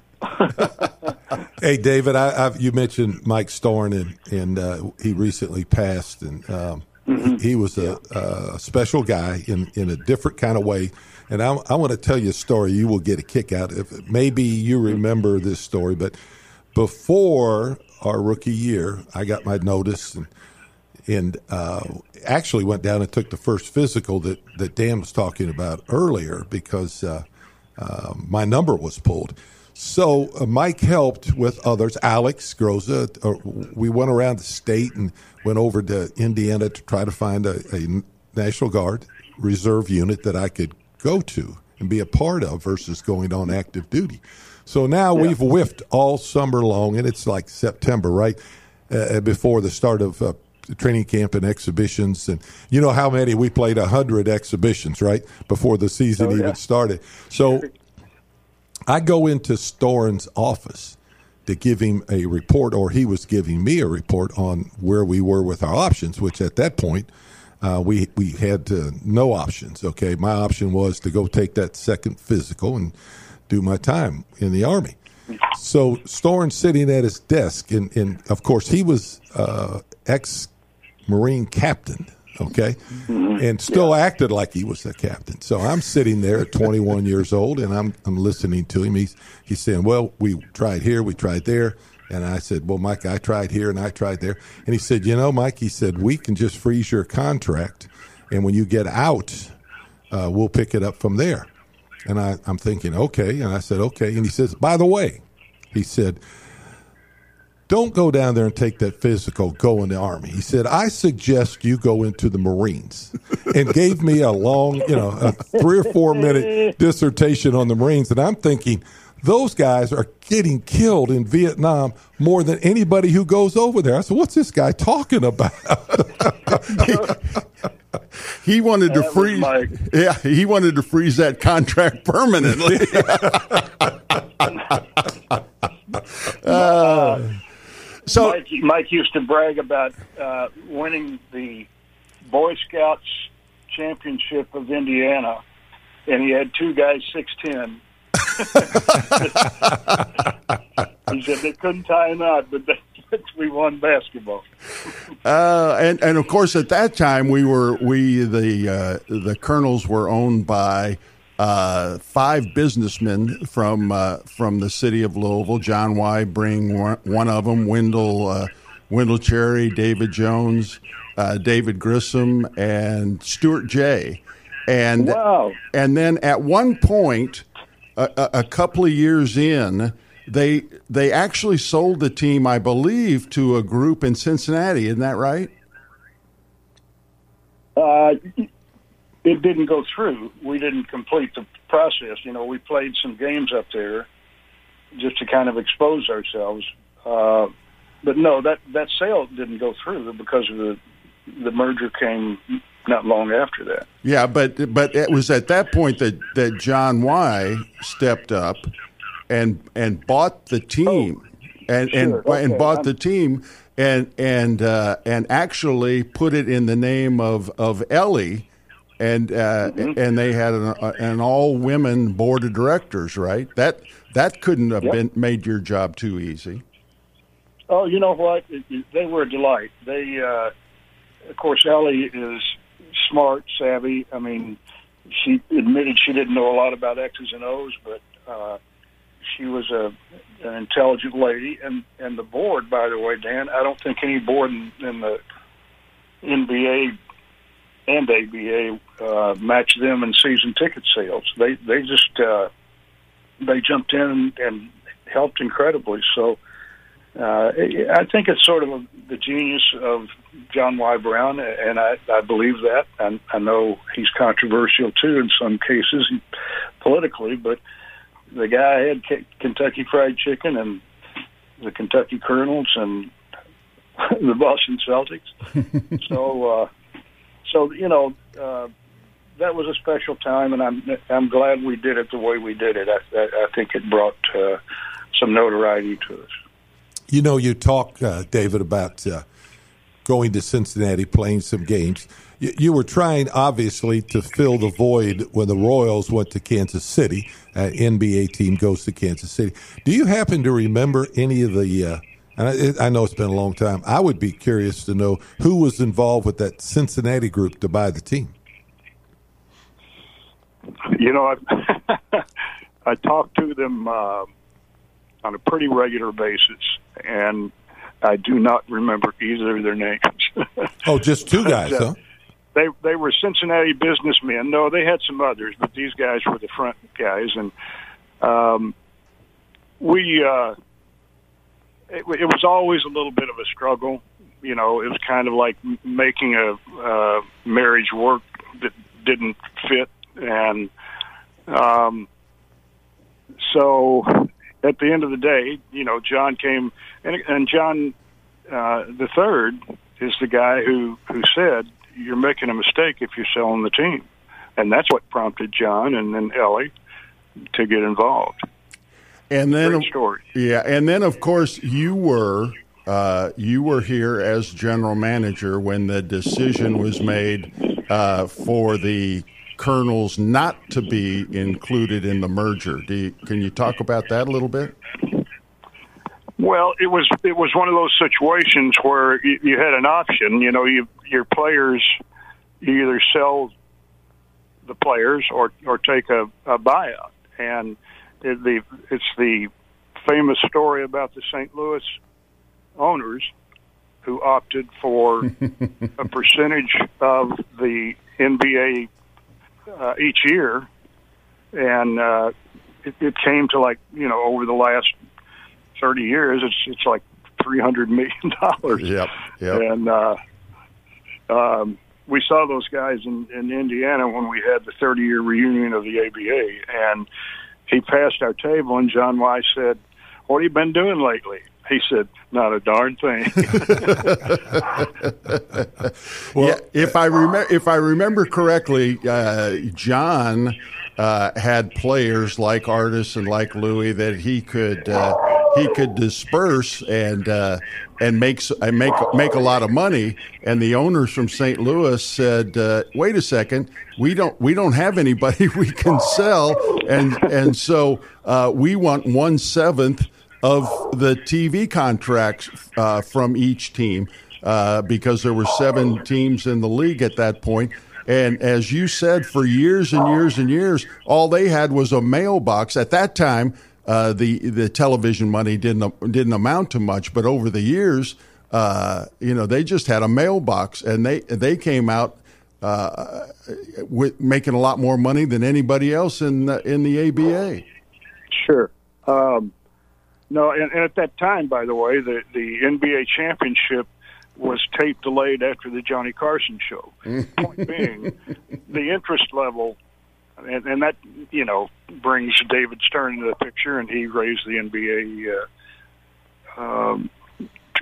Hey, David, I, I've, you mentioned Mike Storin, and, and uh, he recently passed, and um, mm-hmm. he, he was a, a special guy in, in a different kind of way. And I, I want to tell you a story you will get a kick out of. Maybe you remember this story, but before our rookie year, I got my notice and and uh, actually went down and took the first physical that, that Dan was talking about earlier because uh, uh, my number was pulled. So uh, Mike helped with others. Alex Groza, uh, we went around the state and went over to Indiana to try to find a, a National Guard reserve unit that I could go to and be a part of versus going on active duty. So now yeah. we've whiffed all summer long, and it's like September, right, uh, before the start of uh, training camp and exhibitions. And you know how many? We played one hundred exhibitions, right, before the season oh, yeah. even started. So I go into Storin's office to give him a report, or he was giving me a report on where we were with our options, which at that point uh, we we had uh, no options. Okay, my option was to go take that second physical and do my time in the Army. So Storin's sitting at his desk, and, and of course he was uh, ex-Marine captain. Okay, and still yeah. acted like he was a captain. So I'm sitting there at twenty-one years old, and I'm I'm listening to him. He's he's saying, "Well, we tried here, we tried there," and I said, "Well, Mike, I tried here and I tried there." And he said, "You know, Mike," he said, "we can just freeze your contract, and when you get out, uh, we'll pick it up from there." And I, I'm thinking, okay, and I said, okay. And he says, "By the way," he said, "don't go down there and take that physical, go in the Army." He said, "I suggest you go into the Marines," and gave me a long, you know, a three or four minute dissertation on the Marines. And I'm thinking, those guys are getting killed in Vietnam more than anybody who goes over there. I said, what's this guy talking about?
he, he wanted
that
to freeze. My... Yeah, he wanted to freeze that contract permanently. uh,
So Mike, Mike used to brag about uh, winning the Boy Scouts championship of Indiana, and he had two guys six ten. He said they couldn't tie a knot, but they, we won basketball.
uh, and and of course at that time we were we the uh, the Colonels were owned by Uh, five businessmen from uh, from the city of Louisville. John Wybring, one, one of them. Wendell uh, Wendell Cherry, David Jones, uh, David Grissom, and Stuart J. And
wow.
and then at one point, a, a, a couple of years in, they they actually sold the team, I believe, to a group in Cincinnati. Isn't that right?
Uh. It didn't go through. We didn't complete the process. You know, we played some games up there just to kind of expose ourselves. Uh, but no, that that sale didn't go through because of the the merger came not long after that.
Yeah, but but it was at that point that, that John Y. stepped up and and bought the team oh, and
sure.
and
okay.
and bought
I'm,
the team and and uh, and actually put it in the name of of Ellie. And uh, mm-hmm. and they had an, an all women board of directors, right? That that couldn't have yep. been made your job too easy.
Oh, you know what? They were a delight. They, uh, of course, Ellie is smart, savvy. I mean, she admitted she didn't know a lot about X's and O's, but uh, she was a an intelligent lady. And and the board, by the way, Dan, I don't think any board in, in the N B A and A B A uh, matched them in season ticket sales. They they just uh, they jumped in and, and helped incredibly. So uh, I think it's sort of a, the genius of John Y. Brown, and I, I believe that. And I know he's controversial too in some cases politically, but the guy had K- Kentucky Fried Chicken and the Kentucky Colonels and the Boston Celtics. so. Uh, So, you know, uh, that was a special time, and I'm I'm glad we did it the way we did it. I, I, I think it brought uh, some notoriety to us.
You know, you talk, uh, David, about uh, going to Cincinnati, playing some games. You, you were trying, obviously, to fill the void when the Royals went to Kansas City. Uh, N B A team goes to Kansas City. Do you happen to remember any of the uh, – and I, I know it's been a long time. I would be curious to know who was involved with that Cincinnati group to buy the team.
You know, I, I talk to them uh, on a pretty regular basis, and I do not remember either of their names.
Oh, just two guys,
but, uh,
huh?
They they were Cincinnati businessmen. No, they had some others, but these guys were the front guys, and um, we. Uh, It, it was always a little bit of a struggle. You know, it was kind of like making a uh, marriage work that didn't fit. And um, so at the end of the day, you know, John came, and, and John uh, the third is the guy who, who said, you're making a mistake if you're selling the team. And that's what prompted John and then Ellie to get involved.
And then,
Great story.
Yeah, and then of course you were uh, you were here as general manager when the decision was made uh, for the Colonels not to be included in the merger. Do you, can you talk about that a little bit?
Well, it was it was one of those situations where you, you had an option. You know, you, your players, you either sell the players or or take a, a buyout, and it, the it's the famous story about the Saint Louis owners who opted for a percentage of the N B A uh, each year, and uh, it, it came to, like, you know, over the last thirty years, it's it's like three hundred million dollars.
Yep, yep.
And uh, um, we saw those guys in, in Indiana when we had the thirty-year reunion of the A B A, and he passed our table, and John Y. said, "What have you been doing lately?" He said, "Not a darn thing."
Well, yeah, if I remember, if I remember correctly, uh, John uh, had players like Artis and like Louis that he could uh, he could disperse and uh, and make and make make a lot of money. And the owners from Saint Louis said, uh, "Wait a second, we don't we don't have anybody we can sell, and and so uh, we want one seventh of the T V contracts uh, from each team, uh, because there were seven teams in the league at that point. And as you said, for years and years and years, all they had was a mailbox. At that time, uh, the the television money didn't didn't amount to much, but over the years, uh, you know, they just had a mailbox, and they they came out uh, with making a lot more money than anybody else in the, in the A B A.
Sure. Um No, and, and at that time, by the way, the, the N B A championship was tape delayed after the Johnny Carson show. Point being, the interest level, and, and that, you know, brings David Stern into the picture, and he raised the N B A uh, um,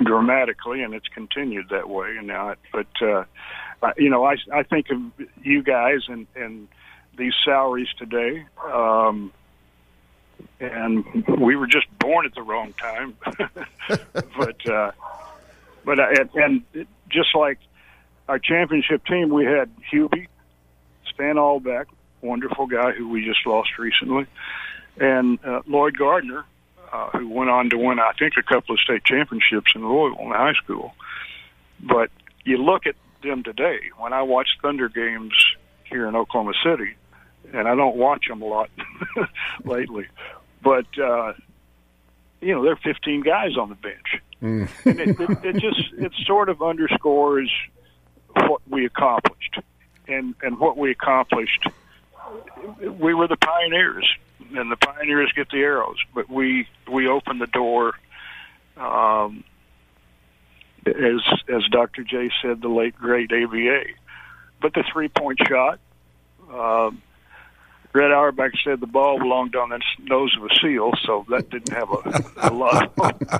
dramatically, and it's continued that way. And now, but uh, you know, I I think of you guys and and these salaries today, um, and we were just born at the wrong time. but uh, but uh, and, and just like our championship team, we had Hubie, Stan Albeck, wonderful guy who we just lost recently, and uh, Lloyd Gardner, uh, who went on to win, I think, a couple of state championships in Louisville in high school. But you look at them today. When I watch Thunder games here in Oklahoma City, and I don't watch them a lot lately, but uh, you know, there are fifteen guys on the bench, mm. and it, it, it just it sort of underscores what we accomplished, and and what we accomplished. We were the pioneers, and the pioneers get the arrows, but we we opened the door. Um, as as Doctor J said, the late great A B A, but the three point shot. Um, Red Auerbach said the ball belonged on the nose of a seal, so that didn't have a, a lot.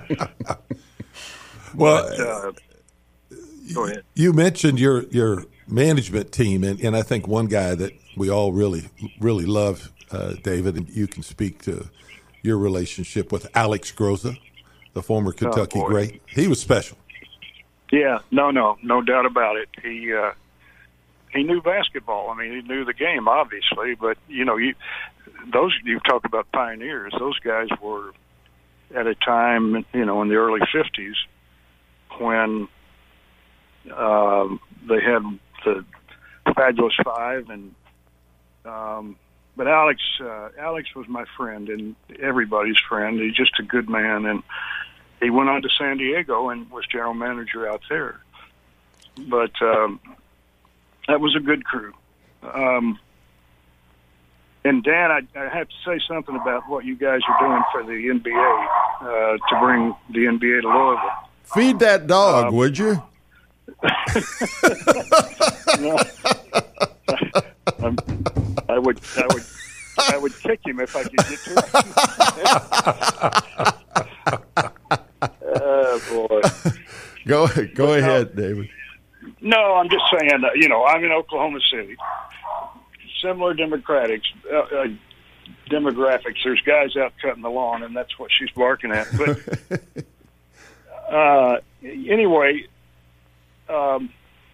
Well,
but, uh, go ahead.
You mentioned your your management team, and, and I think one guy that we all really really love, uh, David, and you can speak to your relationship with Alex Groza, the former Kentucky
oh,
great. He was special.
Yeah, no, no, no doubt about it. He. Uh, He knew basketball. I mean, he knew the game, obviously. But you know, you those you talk about pioneers. Those guys were at a time, you know, in the early fifties when uh, they had the Fabulous Five, and um, but Alex, uh, Alex was my friend and everybody's friend. He's just a good man, and he went on to San Diego and was general manager out there. But um, that was a good crew. Um, and, Dan, I, I have to say something about what you guys are doing for the N B A uh, to bring the N B A to Louisville.
Feed that dog, um, would you?
no, I would, I would, I would kick him if I could get to him. Oh boy!
Go, go
but
ahead,
no,
David.
No, I'm just saying that, you know, I'm in Oklahoma City. Similar democratics, uh, uh, demographics. There's guys out cutting the lawn, and that's what she's barking at. But uh, anyway, um,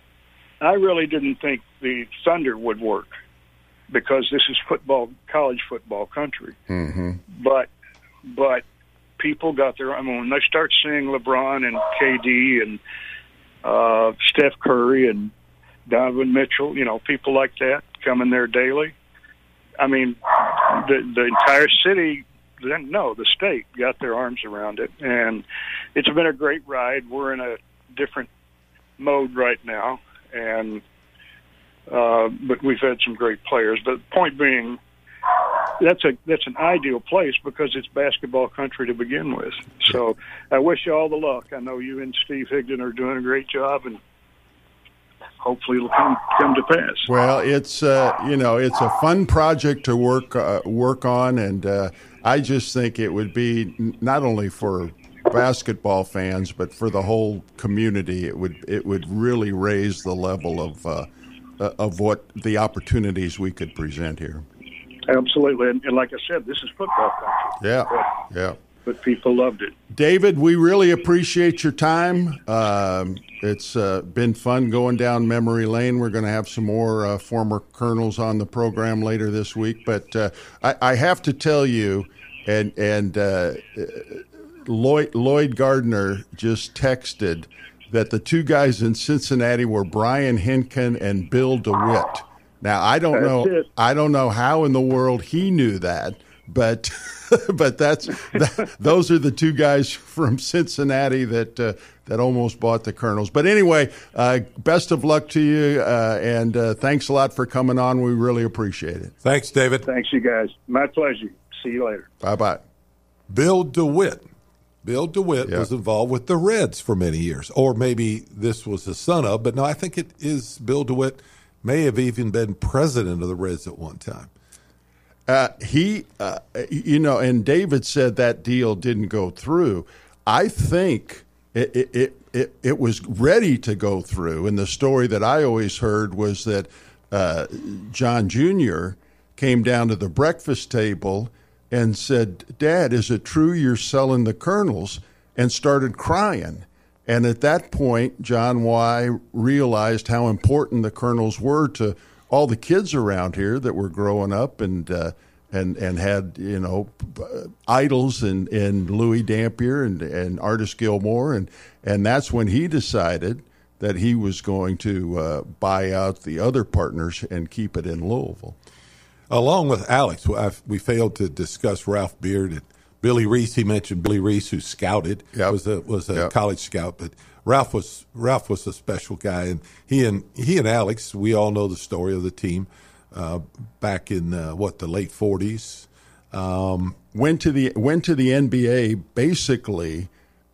I really didn't think the Thunder would work because this is football, college football country.
Mm-hmm.
But but people got their. I mean, when they start seeing LeBron and K D and uh, Steph Curry and Donovan Mitchell, you know, people like that coming there daily. I mean, the the entire city, no, the state got their arms around it, and it's been a great ride. We're in a different mode right now, and uh, but we've had some great players. But the point being, that's a that's an ideal place because it's basketball country to begin with. So I wish you all the luck. I know you and Steve Higdon are doing a great job, and hopefully it'll come come to pass.
Well, it's uh, you know it's a fun project to work uh, work on, and uh, I just think it would be not only for basketball fans but for the whole community. It would it would really raise the level of uh, of what the opportunities we could present here.
Absolutely, and, and like I said, this is football country.
Yeah,
but,
yeah.
But people loved it.
David, we really appreciate your time. Um, it's uh, been fun going down memory lane. We're going to have some more uh, former colonels on the program later this week. But uh, I, I have to tell you, and and uh, Lloyd, Lloyd Gardner just texted that the two guys in Cincinnati were Brian Hinken and Bill DeWitt. Now I don't
that's
know.
It.
I don't know how in the world he knew that, but. But that's that, those are the two guys from Cincinnati that uh, that almost bought the Colonels. But anyway, uh, best of luck to you, uh, and uh, thanks a lot for coming on. We really appreciate it.
Thanks, David.
Thanks, you guys. My pleasure. See you later.
Bye-bye.
Bill DeWitt. Bill DeWitt
yep.
was involved with the Reds for many years, or maybe this was the son of, but no, I think it is Bill DeWitt may have even been president of the Reds at one time.
Uh, he, uh, you know, and David said that deal didn't go through. I think, it, it, it, it, it was ready to go through. And the story that I always heard was that uh, John Junior came down to the breakfast table and said, "Dad, is it true you're selling the Colonels?" and started crying. And at that point, John Y. realized how important the Colonels were to all the kids around here that were growing up and uh, and and had, you know, idols in, in Louis Dampier and, and Artis Gilmore. And, and that's when he decided that he was going to uh, buy out the other partners and keep it in Louisville.
Along with Alex, I've, we failed to discuss Ralph Beard and Billy Reese. He mentioned Billy Reese, who scouted, yep. was a was a yep. college scout, but Ralph was Ralph was a special guy, and he and he and Alex, we all know the story of the team uh, back in uh, what the late forties.
Um, went to the went to the N B A basically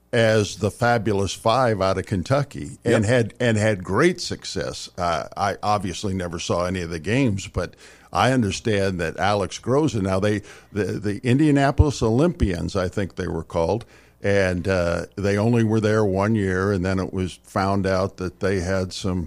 as the Fabulous Five out of Kentucky, and yep. had and had great success. Uh, I obviously never saw any of the games, but I understand that Alex Groza, now they the, the Indianapolis Olympians, I think they were called, and uh, they only were there one year, and then it was found out that they had some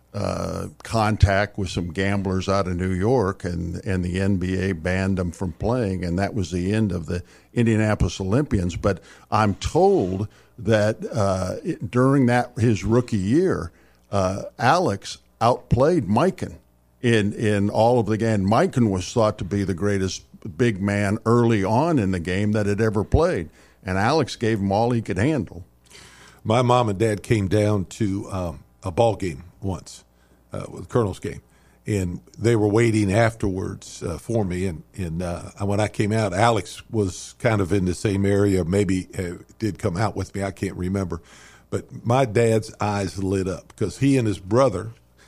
uh, contact with some gamblers out of New York, and, and the N B A banned them from playing, and that was the end of the Indianapolis Olympians. But I'm told that uh, it, during that his rookie year, uh, Alex outplayed Mikan in in all of the game. Mikan was thought to be the greatest big man early on in the game that had ever played, and Alex gave him all he could handle.
My mom and dad came down to um, a ball game once, uh, the Colonel's game, and they were waiting afterwards uh, for me. And, and uh, when I came out, Alex was kind of in the same area, maybe uh, did come out with me. I can't remember. But my dad's eyes lit up because he and his brother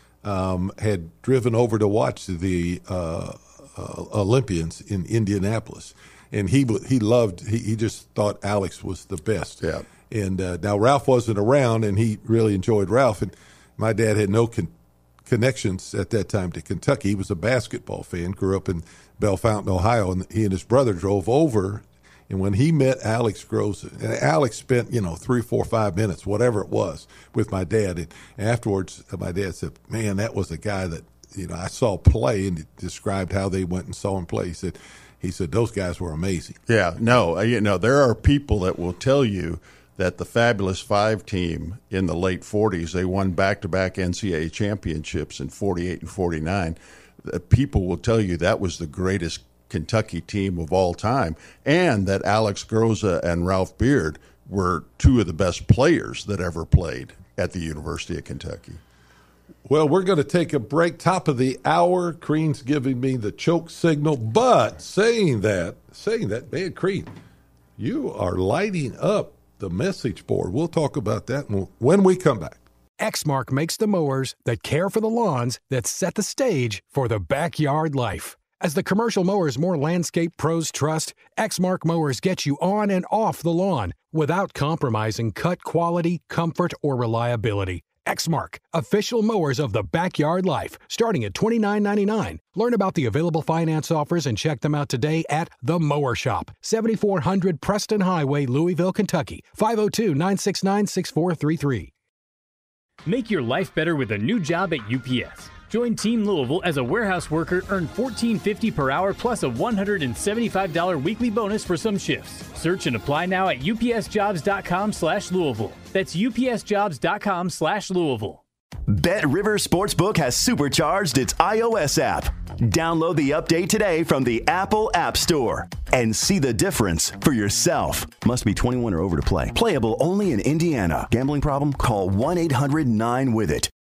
um, had driven over to watch the uh, uh, Olympians in Indianapolis. And he he loved, he, he just thought Alex was the best.
Yeah.
And uh, now Ralph wasn't around, and he really enjoyed Ralph. And my dad had no con- connections at that time to Kentucky. He was a basketball fan, grew up in Bellefontaine, Ohio, and he and his brother drove over. And when he met Alex Groza, and Alex spent, you know, three, four, five minutes, whatever it was, with my dad. And afterwards, my dad said, "Man, that was a guy that, you know, I saw play," and described how they went and saw him play. He said, he said those guys were amazing.
Yeah, no, you know, there are people that will tell you that the Fabulous Five team in the late forties, they won back-to-back N C double A championships in forty-eight and forty-nine. People will tell you that was the greatest Kentucky team of all time, and that Alex Groza and Ralph Beard were two of the best players that ever played at the University of Kentucky.
Well, we're going to take a break. Top of the hour. Crean's giving me the choke signal, but saying that, saying that, man, Crean, you are lighting up the message board. We'll talk about that when we come back.
Exmark makes the mowers that care for the lawns that set the stage for the backyard life. As the commercial mowers more landscape pros trust, Exmark mowers get you on and off the lawn without compromising cut quality, comfort, or reliability. Exmark, official mowers of the backyard life, starting at twenty-nine ninety-nine. Learn about the available finance offers and check them out today at The Mower Shop, seventy-four hundred Preston Highway, Louisville, Kentucky, five oh two, nine six nine, six four three three.
Make your life better with a new job at U P S. Join Team Louisville as a warehouse worker, earn fourteen fifty per hour plus a one hundred seventy-five dollars weekly bonus for some shifts. Search and apply now at upsjobs.com slash Louisville. That's upsjobs.com slash Louisville.
BetRivers Sportsbook has supercharged its iOS app. Download the update today from the Apple App Store and see the difference for yourself. Must be twenty-one or over to play. Playable only in Indiana. Gambling problem? Call one eight hundred nine with it.